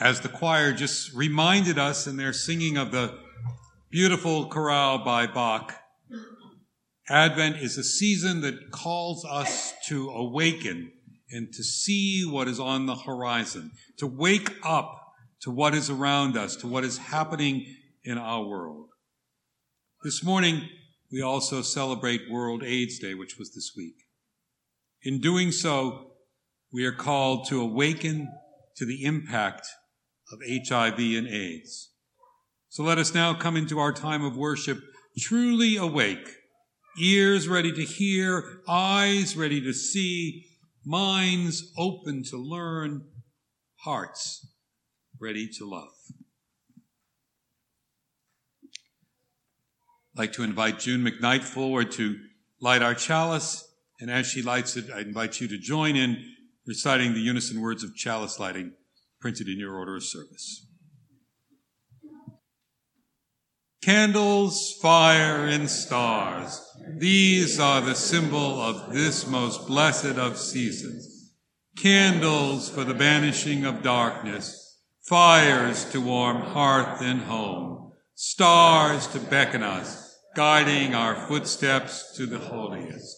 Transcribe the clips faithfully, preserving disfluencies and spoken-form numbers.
as the choir just reminded us in their singing of the beautiful chorale by Bach, Advent is a season that calls us to awaken and to see what is on the horizon, to wake up to what is around us, to what is happening in our world. This morning, we also celebrate World AIDS Day, which was this week. In doing so, we are called to awaken to the impact of H I V and AIDS. So let us now come into our time of worship truly awake, ears ready to hear, eyes ready to see, minds open to learn, hearts ready to love. I'd like to invite June McKnight forward to light our chalice, and as she lights it, I invite you to join in reciting the unison words of chalice lighting printed in your order of service. Candles, fire, and stars, these are the symbol of this most blessed of seasons. Candles for the banishing of darkness, fires to warm hearth and home, stars to beckon us, guiding our footsteps to the holiest.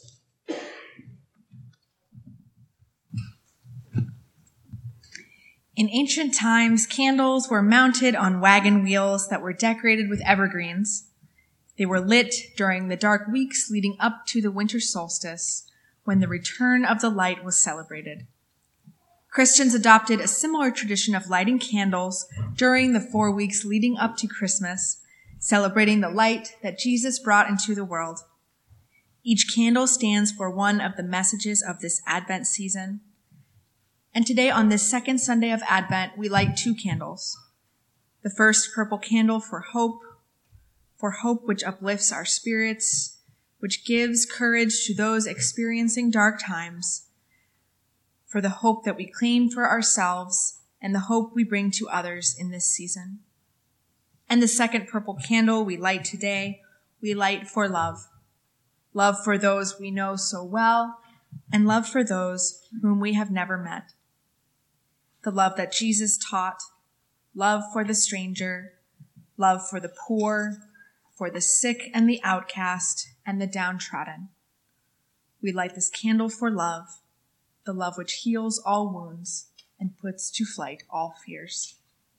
In ancient times, candles were mounted on wagon wheels that were decorated with evergreens. They were lit during the dark weeks leading up to the winter solstice, when the return of the light was celebrated. Christians adopted a similar tradition of lighting candles during the four weeks leading up to Christmas, celebrating the light that Jesus brought into the world. Each candle stands for one of the messages of this Advent season. And today, on this second Sunday of Advent, we light two candles. The first purple candle for hope, for hope which uplifts our spirits, which gives courage to those experiencing dark times, for the hope that we claim for ourselves and the hope we bring to others in this season. And the second purple candle we light today, we light for love. Love for those we know so well, and love for those whom we have never met. The love that Jesus taught, love for the stranger, love for the poor, for the sick and the outcast and the downtrodden. We light this candle for love, the love which heals all wounds and puts to flight all fears.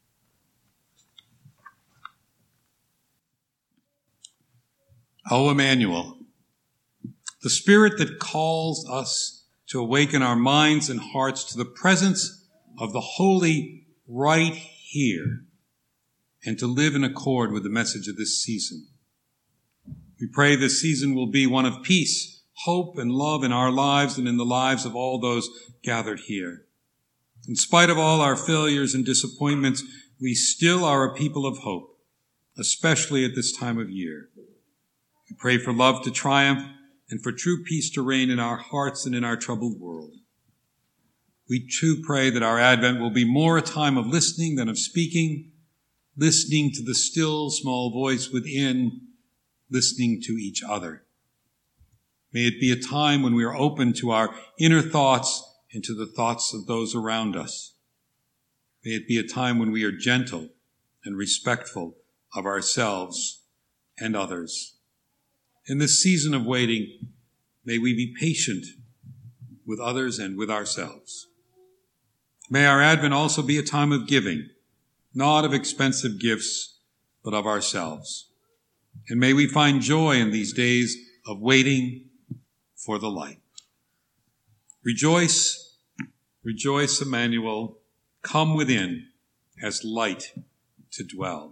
O Emmanuel, the Spirit that calls us to awaken our minds and hearts to the presence of the holy right here, and to live in accord with the message of this season. We pray this season will be one of peace, hope, and love in our lives and in the lives of all those gathered here. In spite of all our failures and disappointments, we still are a people of hope, especially at this time of year. We pray for love to triumph and for true peace to reign in our hearts and in our troubled world. We too pray that our Advent will be more a time of listening than of speaking, listening to the still small voice within, listening to each other. May it be a time when we are open to our inner thoughts and to the thoughts of those around us. May it be a time when we are gentle and respectful of ourselves and others. In this season of waiting, may we be patient with others and with ourselves. May our Advent also be a time of giving, not of expensive gifts, but of ourselves. And may we find joy in these days of waiting for the light. Rejoice, rejoice, Emmanuel, come within as light to dwell.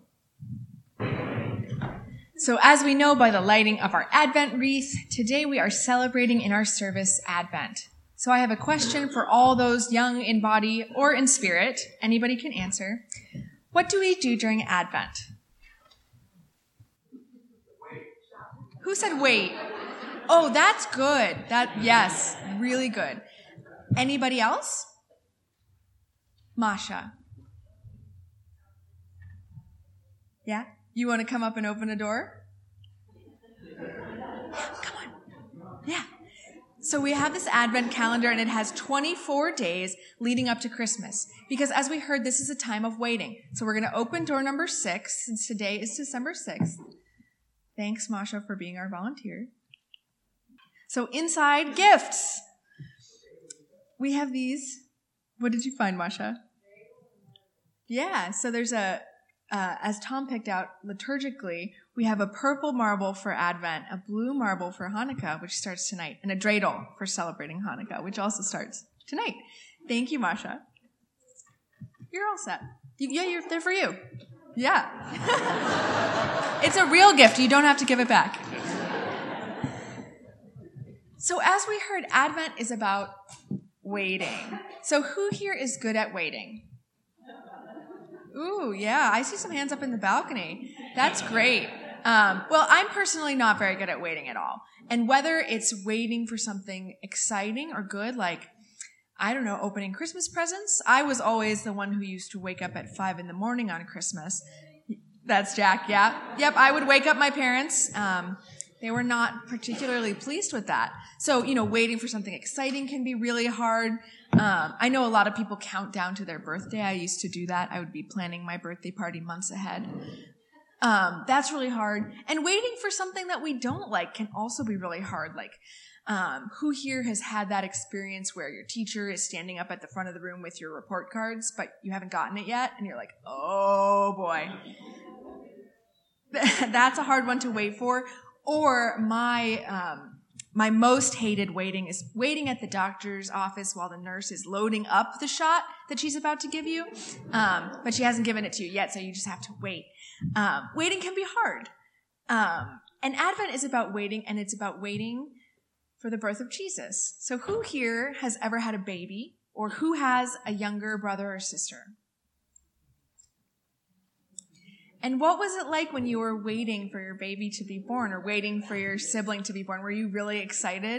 So as we know by the lighting of our Advent wreath, today we are celebrating in our service Advent. So I have a question for all those young in body or in spirit. Anybody can answer. What do we do during Advent? Who said wait? Oh, that's good. That, yes, really good. Anybody else? Masha. Yeah? You want to come up and open a door? Come on. Yeah. So we have this Advent calendar, and it has twenty-four days leading up to Christmas. Because as we heard, this is a time of waiting. So we're going to open door number six, since today is December sixth. Thanks, Masha, for being our volunteer. So inside, gifts. We have these. What did you find, Masha? Yeah, so there's a, uh, as Tom picked out liturgically, we have a purple marble for Advent, a blue marble for Hanukkah, which starts tonight, and a dreidel for celebrating Hanukkah, which also starts tonight. Thank you, Masha. You're all set. You, yeah, you're there for you. Yeah. It's a real gift. You don't have to give it back. So as we heard, Advent is about waiting. So who here is good at waiting? Ooh, yeah, I see some hands up in the balcony. That's great. Um, well, I'm personally not very good at waiting at all. And whether it's waiting for something exciting or good, like, I don't know, opening Christmas presents. I was always the one who used to wake up at five in the morning on Christmas. That's Jack, yeah. Yep, I would wake up my parents. Um, they were not particularly pleased with that. So, you know, waiting for something exciting can be really hard. Um, I know a lot of people count down to their birthday. I used to do that. I would be planning my birthday party months ahead. Um, that's really hard. And waiting for something that we don't like can also be really hard. Like, um, who here has had that experience where your teacher is standing up at the front of the room with your report cards, but you haven't gotten it yet? And you're like, oh boy. That's a hard one to wait for. Or my, um, my most hated waiting is waiting at the doctor's office while the nurse is loading up the shot that she's about to give you. Um, but she hasn't given it to you yet, so you just have to wait. Um, waiting can be hard. Um, and Advent is about waiting, and it's about waiting for the birth of Jesus. So who here has ever had a baby, or who has a younger brother or sister? And what was it like when you were waiting for your baby to be born, or waiting for your sibling to be born? Were you really excited?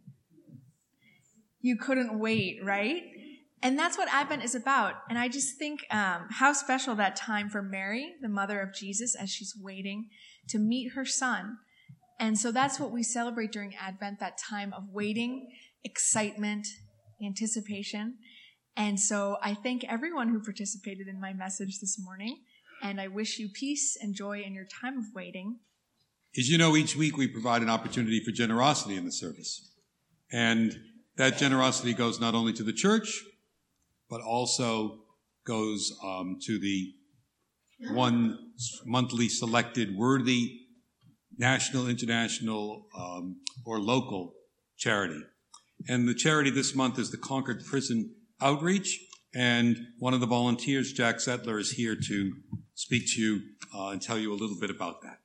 You couldn't wait, right? And that's what Advent is about. And I just think um, how special that time for Mary, the mother of Jesus, as she's waiting to meet her son. And so that's what we celebrate during Advent, that time of waiting, excitement, anticipation. And so I thank everyone who participated in my message this morning. And I wish you peace and joy in your time of waiting. As you know, each week we provide an opportunity for generosity in the service. And that generosity goes not only to the church, but also goes um, to the one monthly selected worthy national, international, um, or local charity. And the charity this month is the Concord Prison Outreach. And one of the volunteers, Jack Settler, is here to speak to you uh, and tell you a little bit about that.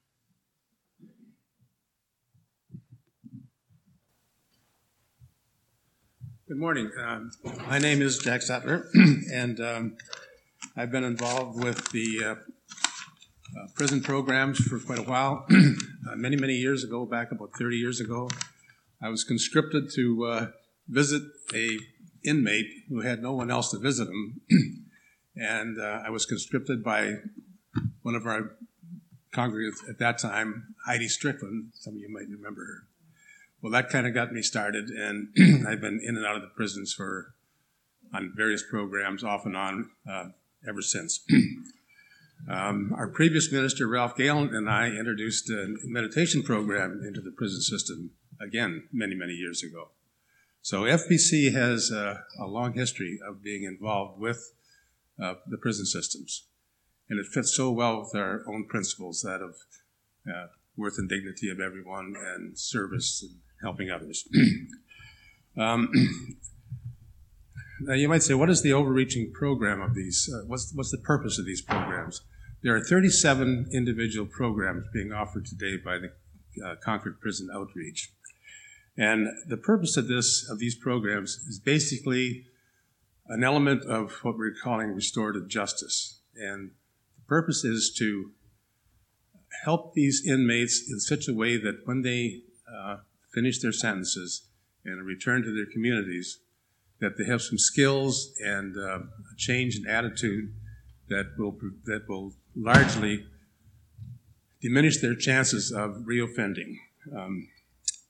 Good morning. Um, my name is Jack Settler, and um, I've been involved with the uh, uh, prison programs for quite a while. uh, many, many years ago, back about thirty years ago, I was conscripted to uh, visit a inmate who had no one else to visit him. And uh, I was conscripted by one of our congregants at that time, Heidi Strickland. Some of you might remember her. Well, that kind of got me started, and I've been in and out of the prisons for on various programs, off and on, uh, ever since. um, our previous minister, Ralph Galen, and I introduced a meditation program into the prison system, again, many, many years ago. So F P C has uh, a long history of being involved with uh, the prison systems. And it fits so well with our own principles, that of uh, worth and dignity of everyone and service and helping others. um, now you might say, what is the overreaching program of these? Uh, what's, what's the purpose of these programs? There are thirty-seven individual programs being offered today by the uh, Concord Prison Outreach. And the purpose of this, of these programs, is basically an element of what we're calling restorative justice. And the purpose is to help these inmates in such a way that when they uh, finish their sentences and return to their communities, that they have some skills and uh, a change in attitude that will that will largely diminish their chances of reoffending. Um,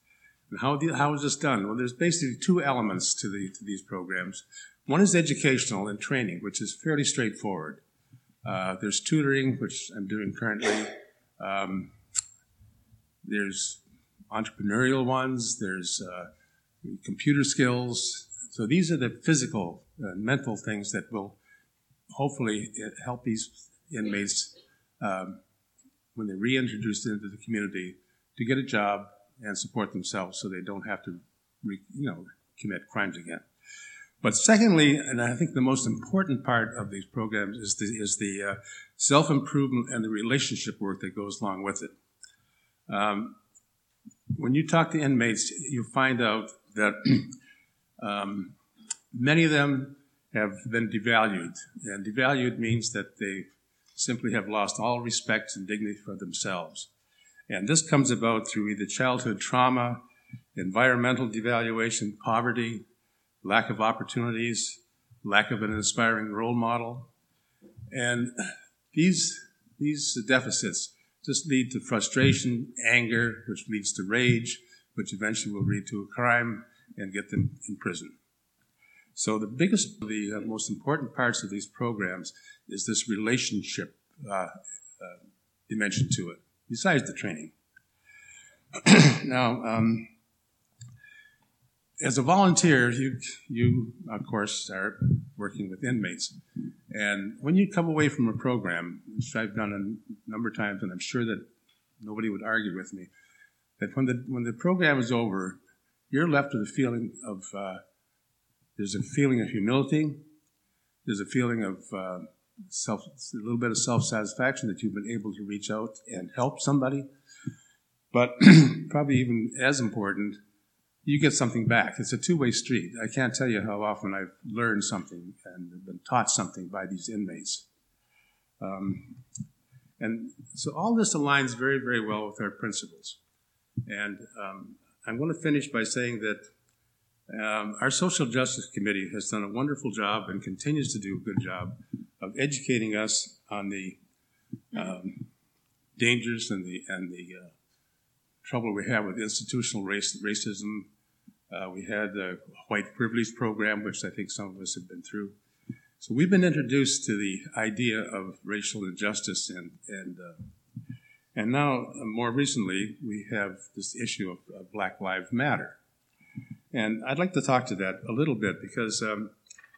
And how, the, how is this done? Well, there's basically two elements to, the, to these programs. One is educational and training, which is fairly straightforward. Uh, there's tutoring, which I'm doing currently. Um, there's entrepreneurial ones. There's uh, computer skills. So these are the physical, uh, mental things that will hopefully help these inmates um, when they're reintroduced into the community to get a job and support themselves so they don't have to, re, you know, commit crimes again. But secondly, and I think the most important part of these programs is the, is the uh, self-improvement and the relationship work that goes along with it. Um, when you talk to inmates, you find out that um, many of them have been devalued. And devalued means that they simply have lost all respect and dignity for themselves. And this comes about through either childhood trauma, environmental devaluation, poverty, lack of opportunities, lack of an inspiring role model. And these, these deficits just lead to frustration, anger, which leads to rage, which eventually will lead to a crime and get them in prison. So the biggest, the uh, most important parts of these programs is this relationship uh, uh, dimension to it, besides the training. Now, um, as a volunteer, you, you, of course, are working with inmates. And when you come away from a program, which I've done a number of times, and I'm sure that nobody would argue with me, that when the, when the program is over, you're left with a feeling of, uh, there's a feeling of humility, there's a feeling of uh, self, a little bit of self-satisfaction that you've been able to reach out and help somebody. But probably even as important, you get something back. It's a two-way street. I can't tell you how often I've learned something and been taught something by these inmates. Um, and so all this aligns very, very well with our principles. And um, I'm going to finish by saying that um, our Social Justice Committee has done a wonderful job and continues to do a good job of educating us on the um, dangers and the, and the uh, trouble we have with institutional race, racism. Uh, we had the white privilege program, which I think some of us have been through. So we've been introduced to the idea of racial injustice, and and uh, and now uh, more recently we have this issue of uh, Black Lives Matter, and I'd like to talk to that a little bit because um,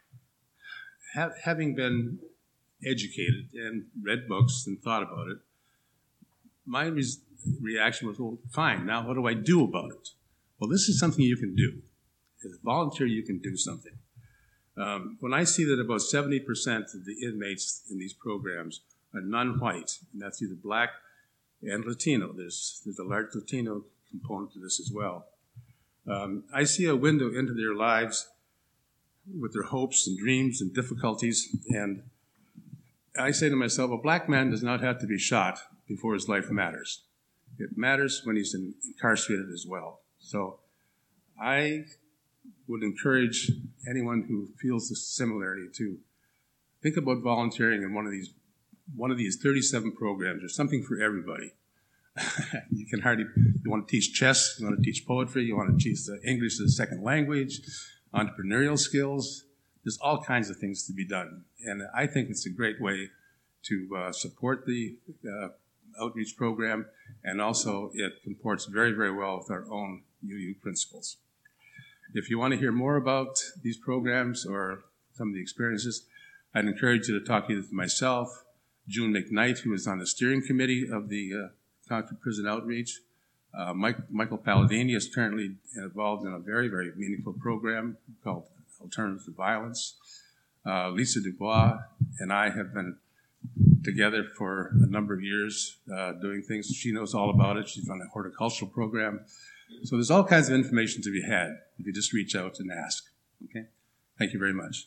ha- having been educated and read books and thought about it, my res- reaction was, well, fine, now what do I do about it? Well, this is something you can do. As a volunteer, you can do something. Um, when I see that about seventy percent of the inmates in these programs are non-white, and that's either black and Latino, there's, there's a large Latino component to this as well, um, I see a window into their lives with their hopes and dreams and difficulties, and I say to myself, a black man does not have to be shot before his life matters. It matters when he's in, incarcerated as well. So I would encourage anyone who feels this similarity to think about volunteering in one of these one of these thirty-seven programs. There's something for everybody. You can hardly, you want to teach chess, you want to teach poetry, you want to teach English as a second language, entrepreneurial skills. There's all kinds of things to be done. And I think it's a great way to uh, support the uh, outreach program, and also it comports very, very well with our own U U principles. If you want to hear more about these programs or some of the experiences, I'd encourage you to talk either to myself, June McKnight, who is on the steering committee of the uh, Concord Prison Outreach. Uh, Mike, Michael Palladini is currently involved in a very, very meaningful program called Alternatives to Violence. Uh, Lisa Dubois and I have been together for a number of years uh, doing things. She knows all about it. She's on a horticultural program. So there's all kinds of information to be had if you just reach out and ask. Okay? Thank you very much.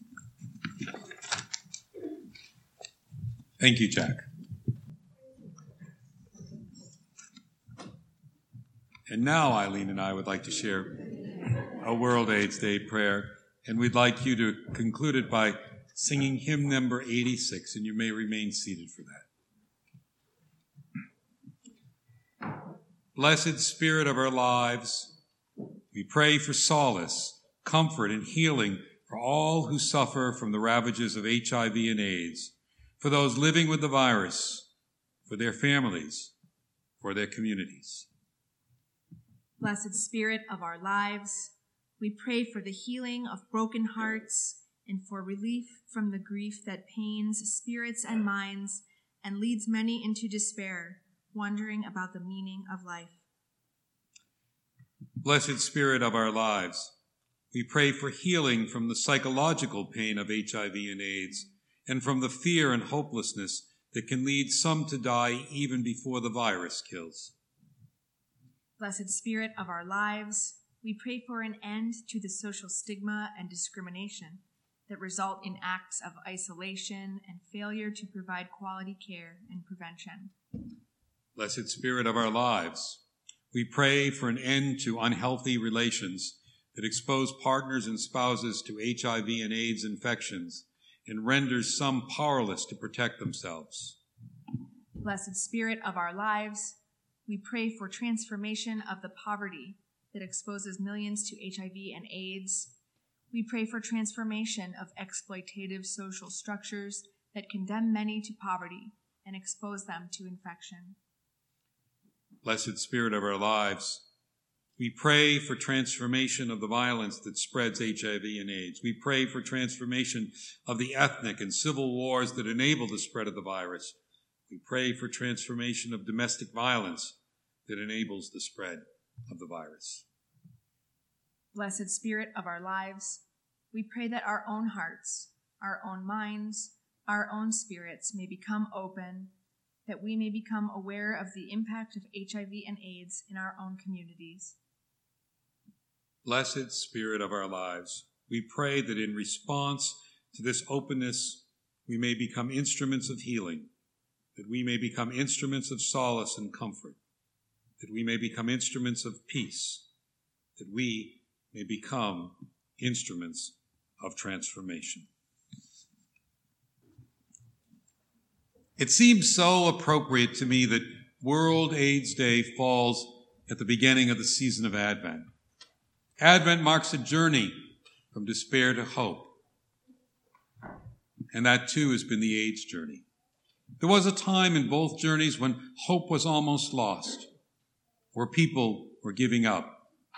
Thank you, Jack. And now Eileen and I would like to share a World AIDS Day prayer, and we'd like you to conclude it by singing hymn number eighty-six, and you may remain seated for that. Blessed Spirit of our lives, We pray for solace, comfort, and healing for all who suffer from the ravages of H I V and AIDS, for those living with the virus, for their families, for their communities. Blessed Spirit of our lives, we pray for the healing of broken hearts and for relief from the grief that pains spirits and minds and leads many into despair, wondering about the meaning of life. Blessed Spirit of our lives, we pray for healing from the psychological pain of H I V and AIDS and from the fear and hopelessness that can lead some to die even before the virus kills. Blessed Spirit of our lives, we pray for an end to the social stigma and discrimination that result in acts of isolation and failure to provide quality care and prevention. Blessed Spirit of our lives, we pray for an end to unhealthy relations that expose partners and spouses to H I V and AIDS infections and renders some powerless to protect themselves. Blessed Spirit of our lives, we pray for transformation of the poverty that exposes millions to H I V and AIDS. We pray for transformation of exploitative social structures that condemn many to poverty and expose them to infection. Blessed Spirit of our lives, we pray for transformation of the violence that spreads H I V and AIDS. We pray for transformation of the ethnic and civil wars that enable the spread of the virus. We pray for transformation of domestic violence that enables the spread of the virus. Blessed Spirit of our lives, we pray that our own hearts, our own minds, our own spirits may become open, that we may become aware of the impact of H I V and AIDS in our own communities. Blessed Spirit of our lives, we pray that in response to this openness, we may become instruments of healing, that we may become instruments of solace and comfort, that we may become instruments of peace, that we may become instruments of transformation. It seems so appropriate to me that World AIDS Day falls at the beginning of the season of Advent. Advent marks a journey from despair to hope. And that too has been the AIDS journey. There was a time in both journeys when hope was almost lost, where people were giving up.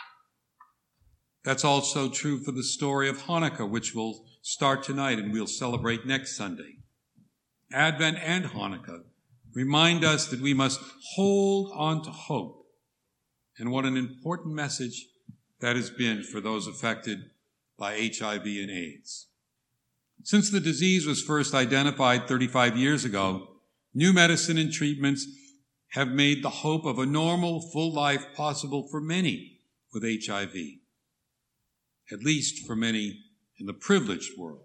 That's also true for the story of Hanukkah, which will start tonight and we'll celebrate next Sunday. Advent and Hanukkah remind us that we must hold on to hope. And what an important message that has been for those affected by H I V and AIDS. Since the disease was first identified thirty-five years ago, new medicine and treatments have made the hope of a normal, full life possible for many with H I V, at least for many in the privileged world.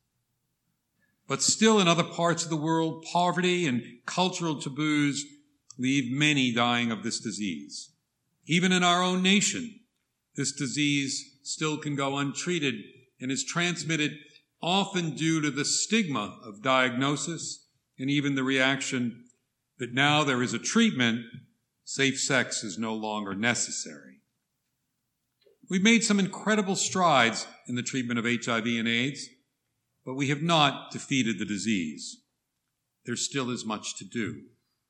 But still in other parts of the world, poverty and cultural taboos leave many dying of this disease. Even in our own nation, this disease still can go untreated and is transmitted often due to the stigma of diagnosis and even the reaction that now there is a treatment, safe sex is no longer necessary. We've made some incredible strides in the treatment of H I V and AIDS, but we have not defeated the disease. There still is much to do.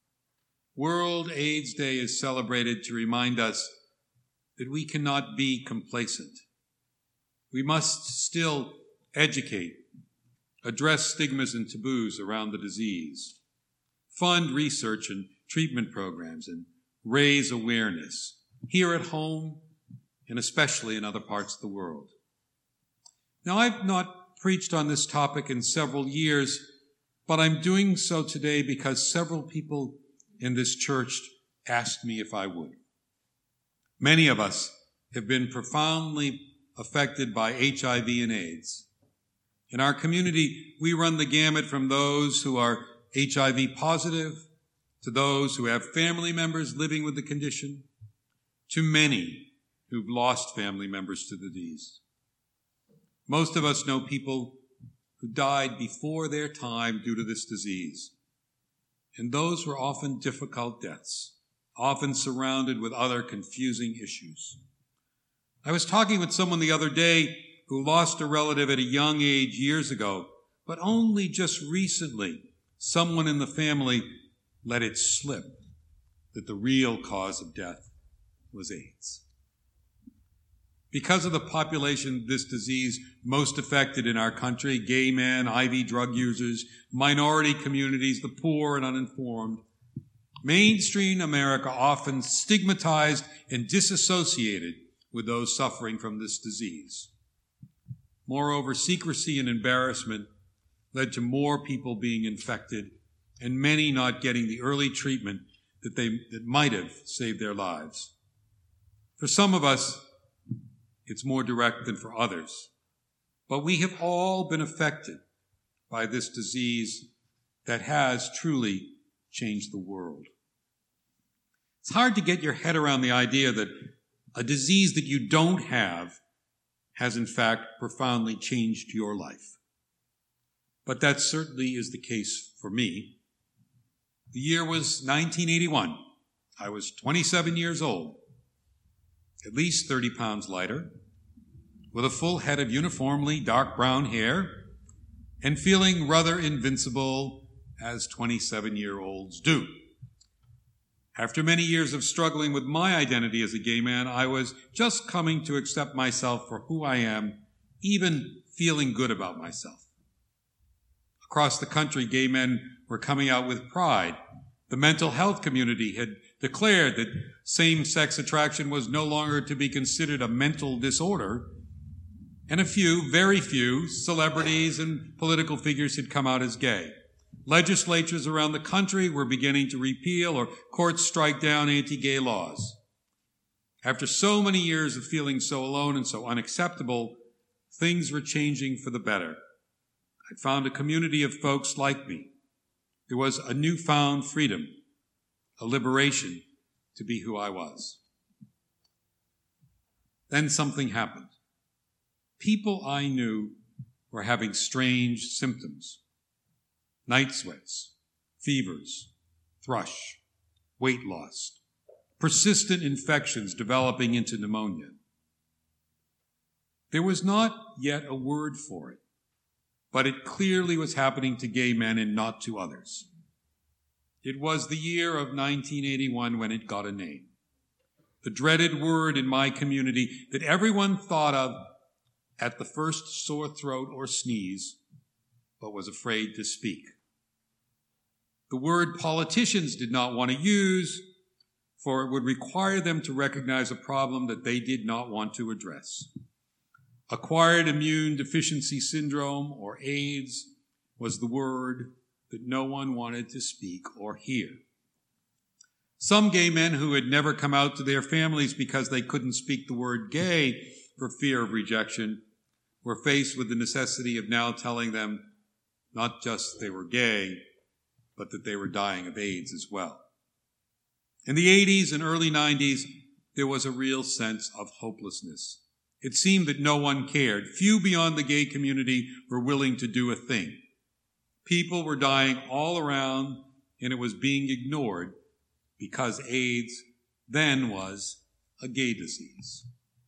World AIDS Day is celebrated to remind us that we cannot be complacent. We must still educate, address stigmas and taboos around the disease, fund research and treatment programs, and raise awareness here at home and especially in other parts of the world. Now, I've not preached on this topic in several years, but I'm doing so today because several people in this church asked me if I would. Many of us have been profoundly affected by H I V and AIDS. In our community, we run the gamut from those who are H I V positive to those who have family members living with the condition, to many who've lost family members to the disease. Most of us know people who died before their time due to this disease. And those were often difficult deaths, often surrounded with other confusing issues. I was talking with someone the other day who lost a relative at a young age years ago, but only just recently someone in the family let it slip that the real cause of death was AIDS. Because of the population of this disease most affected in our country, gay men, I V drug users, minority communities, the poor and uninformed, mainstream America often stigmatized and disassociated with those suffering from this disease. Moreover, secrecy and embarrassment led to more people being infected and many not getting the early treatment that they that might have saved their lives. For some of us, it's more direct than for others. But we have all been affected by this disease that has truly changed the world. It's hard to get your head around the idea that a disease that you don't have has in fact profoundly changed your life. But that certainly is the case for me. The year was nineteen eighty-one. I was twenty-seven years old, at least thirty pounds lighter, with a full head of uniformly dark brown hair, and feeling rather invincible, as twenty-seven-year-olds do. After many years of struggling with my identity as a gay man, I was just coming to accept myself for who I am, even feeling good about myself. Across the country, gay men were coming out with pride. The mental health community had declared that same-sex attraction was no longer to be considered a mental disorder, and a few, very few, celebrities and political figures had come out as gay. Legislatures around the country were beginning to repeal or courts strike down anti-gay laws. After so many years of feeling so alone and so unacceptable, things were changing for the better. I'd found a community of folks like me. There was a newfound freedom, a liberation to be who I was. Then something happened. People I knew were having strange symptoms. Night sweats, fevers, thrush, weight loss, persistent infections developing into pneumonia. There was not yet a word for it, but it clearly was happening to gay men and not to others. It was the year of nineteen eighty-one when it got a name. The dreaded word in my community that everyone thought of at the first sore throat or sneeze, but was afraid to speak. The word politicians did not want to use, for it would require them to recognize a problem that they did not want to address. Acquired immune deficiency syndrome, or AIDS, was the word that no one wanted to speak or hear. Some gay men who had never come out to their families because they couldn't speak the word gay for fear of rejection were faced with the necessity of now telling them not just they were gay, but that they were dying of AIDS as well. In the eighties and early nineties, there was a real sense of hopelessness. It seemed that no one cared. Few beyond the gay community were willing to do a thing. People were dying all around, and it was being ignored because AIDS then was a gay disease.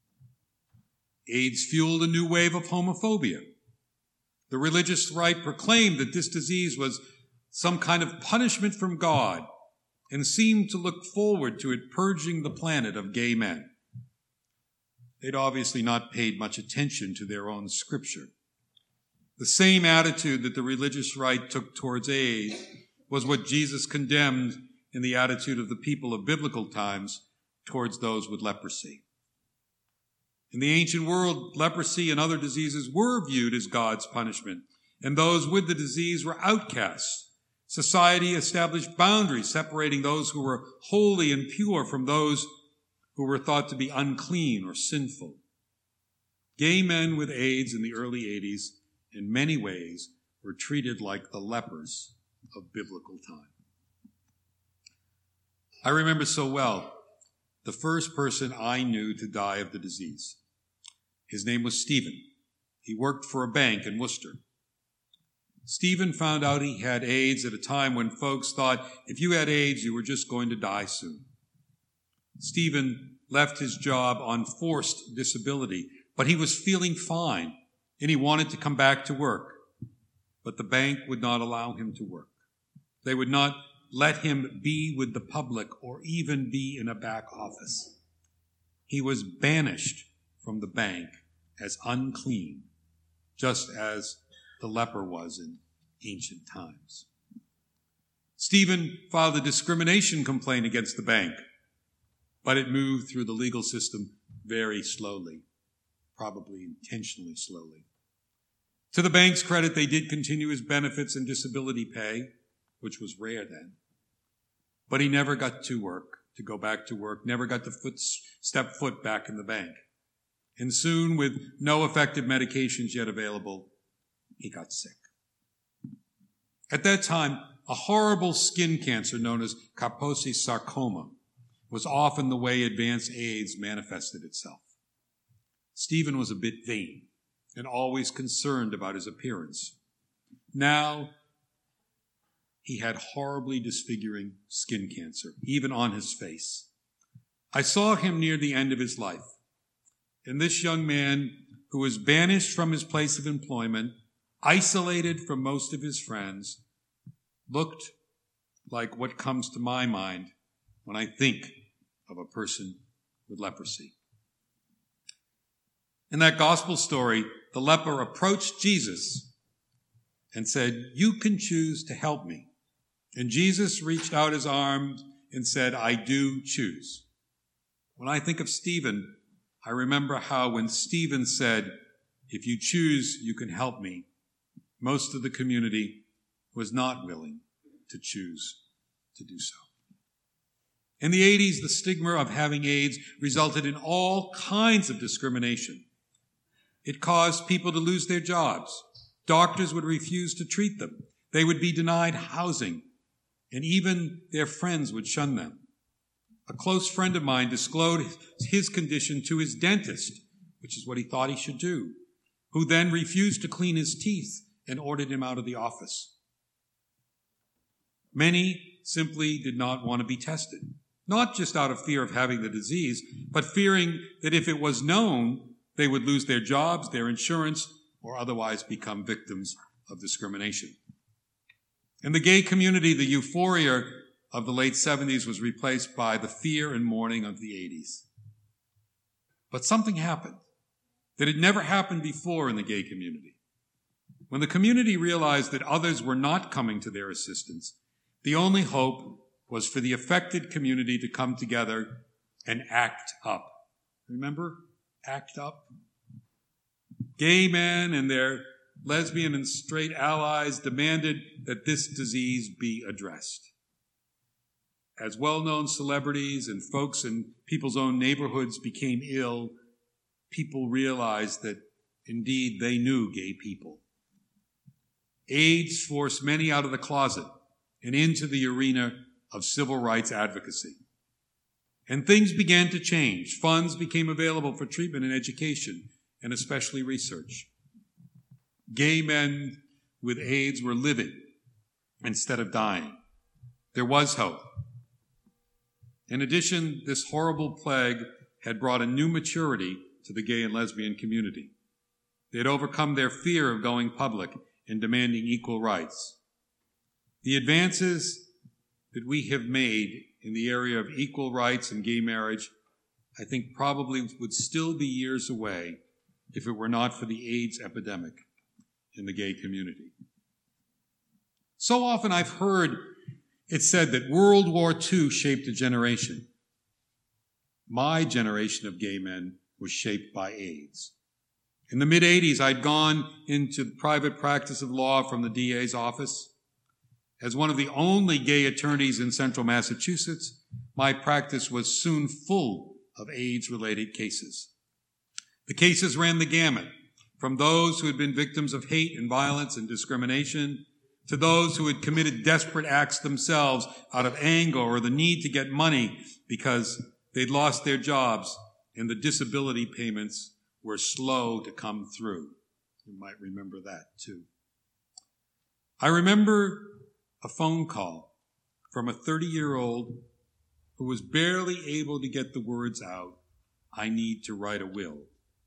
AIDS fueled a new wave of homophobia. The religious right proclaimed that this disease was some kind of punishment from God and seemed to look forward to it purging the planet of gay men. They'd obviously not paid much attention to their own scripture. The same attitude that the religious right took towards AIDS was what Jesus condemned in the attitude of the people of biblical times towards those with leprosy. In the ancient world, leprosy and other diseases were viewed as God's punishment, and those with the disease were outcasts. Society established boundaries separating those who were holy and pure from those who were thought to be unclean or sinful. Gay men with AIDS in the early eighties, in many ways, were treated like the lepers of biblical time. I remember so well the first person I knew to die of the disease. His name was Stephen. He worked for a bank in Worcester. Stephen found out he had AIDS at a time when folks thought if you had AIDS, you were just going to die soon. Stephen left his job on forced disability, but he was feeling fine and he wanted to come back to work. But the bank would not allow him to work. They would not let him be with the public or even be in a back office. He was banished from the bank as unclean, just as the leper was in ancient times. Stephen filed a discrimination complaint against the bank, but it moved through the legal system very slowly, probably intentionally slowly. To the bank's credit, they did continue his benefits and disability pay, which was rare then. But he never got to work, to go back to work, never got to foot, step foot back in the bank. And soon, with no effective medications yet available, he got sick. At that time, a horrible skin cancer known as Kaposi sarcoma was often the way advanced AIDS manifested itself. Stephen was a bit vain and always concerned about his appearance. Now, he had horribly disfiguring skin cancer, even on his face. I saw him near the end of his life. And this young man, who was banished from his place of employment, isolated from most of his friends, looked like what comes to my mind when I think of a person with leprosy. In that gospel story, the leper approached Jesus and said, "You can choose to help me." And Jesus reached out his arms and said, "I do choose." When I think of Stephen, I remember how when Stephen said, "If you choose, you can help me," most of the community was not willing to choose to do so. In the eighties, the stigma of having AIDS resulted in all kinds of discrimination. It caused people to lose their jobs. Doctors would refuse to treat them. They would be denied housing, and even their friends would shun them. A close friend of mine disclosed his condition to his dentist, which is what he thought he should do, who then refused to clean his teeth and ordered him out of the office. Many simply did not want to be tested, not just out of fear of having the disease, but fearing that if it was known, they would lose their jobs, their insurance, or otherwise become victims of discrimination. In the gay community, the euphoria of the late seventies was replaced by the fear and mourning of the eighties. But something happened that had never happened before in the gay community. When the community realized that others were not coming to their assistance, the only hope was for the affected community to come together and act up. Remember? Act up. Gay men and their lesbian and straight allies demanded that this disease be addressed. As well-known celebrities and folks in people's own neighborhoods became ill, people realized that indeed they knew gay people. AIDS forced many out of the closet and into the arena of civil rights advocacy. And things began to change. Funds became available for treatment and education, and especially research. Gay men with AIDS were living instead of dying. There was hope. In addition, this horrible plague had brought a new maturity to the gay and lesbian community. They had overcome their fear of going public and demanding equal rights. The advances that we have made in the area of equal rights and gay marriage, I think probably would still be years away if it were not for the AIDS epidemic in the gay community. So often I've heard it said that World War Two shaped a generation. My generation of gay men was shaped by AIDS. In the mid-eighties, I'd gone into the private practice of law from the D A's office. As one of the only gay attorneys in central Massachusetts, my practice was soon full of AIDS-related cases. The cases ran the gamut, from those who had been victims of hate and violence and discrimination, to those who had committed desperate acts themselves out of anger or the need to get money because they'd lost their jobs and the disability payments were slow to come through. You might remember that too. I remember a phone call from a thirty-year-old who was barely able to get the words out I need to write a will.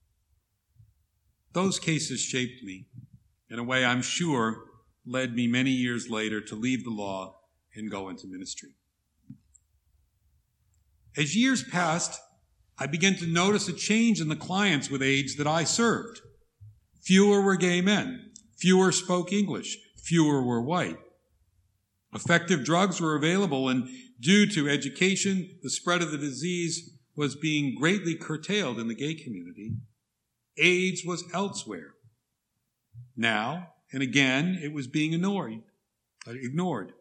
Those cases shaped me in a way I'm sure led me many years later to leave the law and go into ministry. As years passed, I began to notice a change in the clients with AIDS that I served. Fewer were gay men. Fewer spoke English. Fewer were white. Effective drugs were available, and due to education, the spread of the disease was being greatly curtailed in the gay community. AIDS was elsewhere. Now and again, it was being ignored. ignored.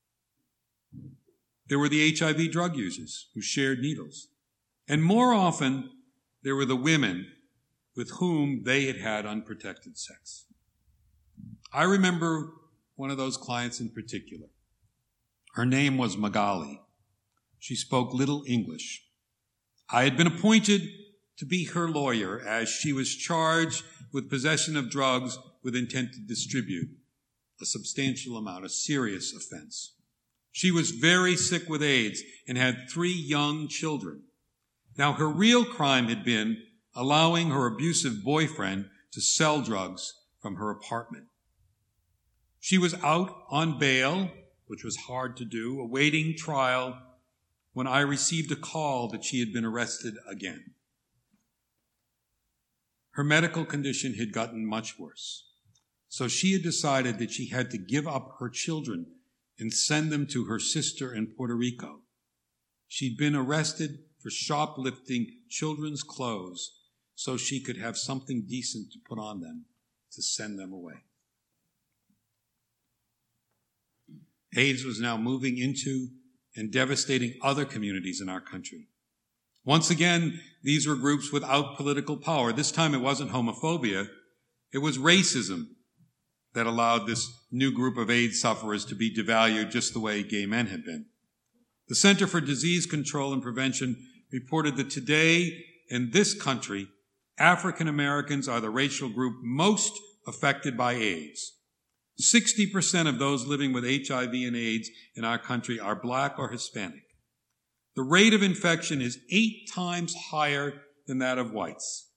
There were the H I V drug users who shared needles. And more often, there were the women with whom they had had unprotected sex. I remember one of those clients in particular. Her name was Magali. She spoke little English. I had been appointed to be her lawyer as she was charged with possession of drugs with intent to distribute, a substantial amount, a serious offense. She was very sick with AIDS and had three young children. Now, her real crime had been allowing her abusive boyfriend to sell drugs from her apartment. She was out on bail, which was hard to do, awaiting trial, when I received a call that she had been arrested again. Her medical condition had gotten much worse, so she had decided that she had to give up her children and send them to her sister in Puerto Rico. She'd been arrested for shoplifting children's clothes so she could have something decent to put on them to send them away. AIDS was now moving into and devastating other communities in our country. Once again, these were groups without political power. This time it wasn't homophobia, it was racism that allowed this new group of AIDS sufferers to be devalued just the way gay men had been. The Center for Disease Control and Prevention reported that today in this country, African Americans are the racial group most affected by AIDS. sixty percent of those living with H I V and AIDS in our country are black or Hispanic. The rate of infection is eight times higher than that of whites.